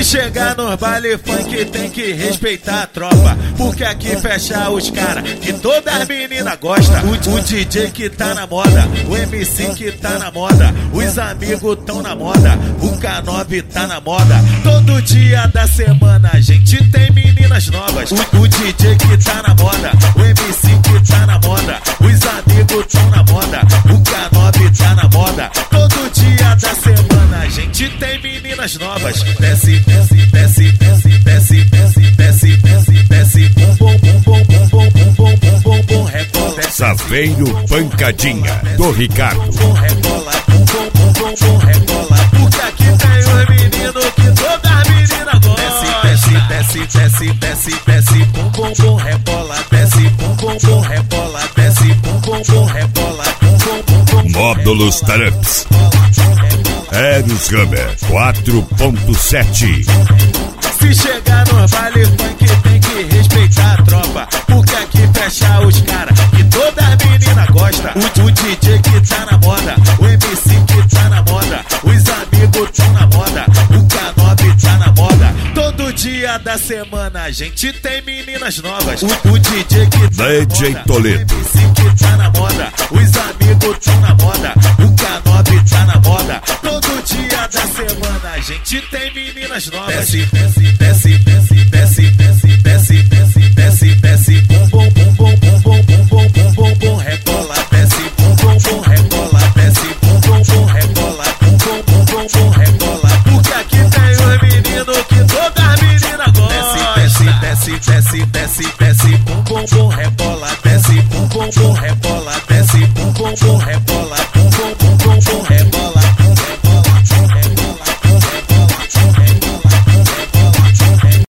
chegar no baile funk tem que respeitar a tropa, porque aqui fecha os cara que todas as meninas gostam. O DJ que tá na moda, o MC que tá na moda, os amigos tão na moda, o K9 tá na moda. Todo dia da semana a gente tem meninas novas. O DJ que tá na moda, o MC que tá na moda, os amigos tão na moda, o K9 tá na moda. Todo dia da semana a gente tem meninas novas. Desce, desce, desce, desce, desce, desce, desce, desce, desce, bum bum bum bum bum bum bum bum bum bum rebola. Saveiro Pancadinha do Ricardo. Bum rebola, bum bum bum bum bum rebola. Porque aqui tem os meninos que todas as meninas gostam. Desce, desce, desce, desce, desce, bum bum bum rebola. Desce, bum bum bum rebola. Desce, bum bum bum rebola. Bum bum bum bum. Módulos Trumps. Eros Hammer 4.7. Se chegar no baile funk tem que respeitar a tropa, porque aqui fecha os cara que todas as meninas gostam. O DJ que tá na moda, o MC que tá na moda, os amigos tão na moda, o K9 tá na moda. Todo dia da semana a gente tem meninas novas. O DJ que tá na moda, Toledo. o MC que tá na moda, os amigos tão na moda, o K9 tá na moda. Todo dia da semana a gente tem meninas novas. Desce, desce,